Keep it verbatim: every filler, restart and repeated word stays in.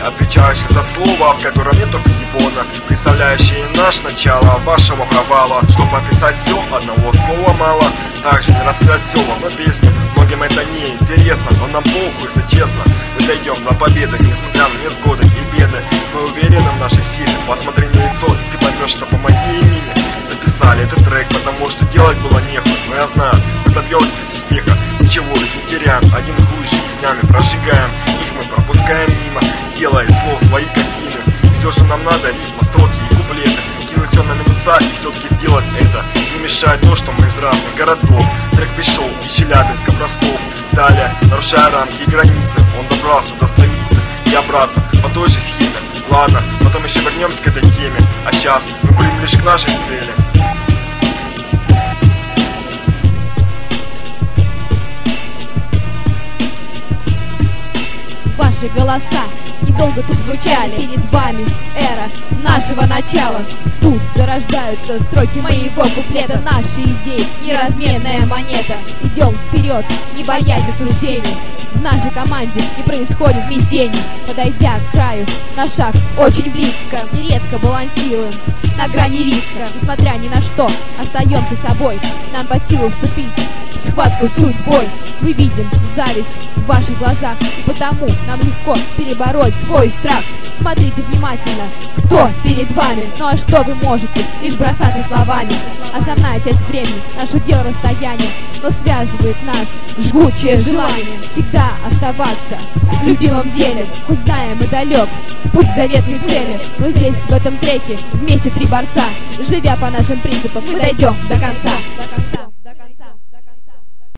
отвечающий за слово, в котором нет только ебона, представляющий наш начало вашего провала. Чтобы описать все, одного слова мало. Также не рассказать все в одной песне. Многим это не интересно, но нам похуй, если честно. Мы дойдем до победы, несмотря на невзгоды и беды. Мы уверены в нашей силе. Посмотри на лицо, и ты поймешь, что по моей имени записали этот трек, потому что делать было нехуй. Но я знаю, мы добьемся здесь успеха. Ничего ведь не теряем, один хуй жизнями прожигаем. Их мы пропускаем мимо, делая из слов свои картины. Все, что нам надо, рифма, строки и куплеты. Кинуть все на минуса и все-таки сделать это. Не мешает то, что мы из разных городов. Трек пришел из Челябинска в Ростов. Далее, нарушая рамки и границы, он добрался до столицы и обратно по той же схеме. Ладно, потом еще вернемся к этой теме. А сейчас мы будем лишь к нашей цели. Ваши голоса недолго тут звучали. Перед вами эра нашего начала. Тут зарождаются строки моего куплета. Наши идеи неразменная монета. Идем вперед, не боясь осуждений. В нашей команде не происходит смятений. Подойдя к краю, на шаг очень близко. Нередко балансируем на грани риска. Несмотря ни на что, остаемся собой. Нам под силу вступить в схватку судьбой. Мы видим зависть в ваших глазах, и потому нам легко перебороть свой страх. Смотрите внимательно, кто перед вами. Ну а что вы можете? Лишь бросаться словами. Основная часть времени — наше дело расстояние, но связывает нас жгучее желание всегда оставаться в любимом деле. Хоть знаем мы далек путь к заветной цели, но здесь, в этом треке, вместе три борца. Живя по нашим принципам, мы дойдем до конца.